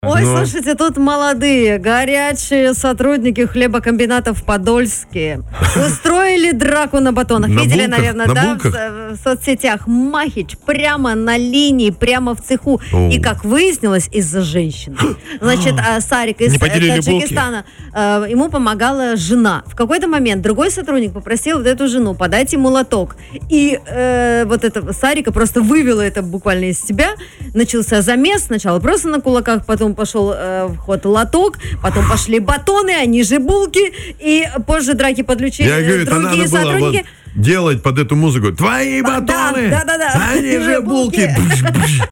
Ой, слушайте, тут молодые, горячие сотрудники хлебокомбинатов в Подольске устроили драку на батонах. Видели, наверное, да, в соцсетях. Махич прямо на линии, прямо в цеху. И, как выяснилось, из-за женщины. Значит, Сарик из Таджикистана, ему помогала жена. В какой-то момент другой сотрудник попросил вот эту жену подать ему лоток. И вот этого Сарика просто вывело это буквально из себя. Начался замес. Сначала просто на кулаках, потом пошел в ход лоток, потом пошли батоны, они же булки, и позже драки подключили другие сотрудники. Делать под эту музыку: твои батоны, они же булки.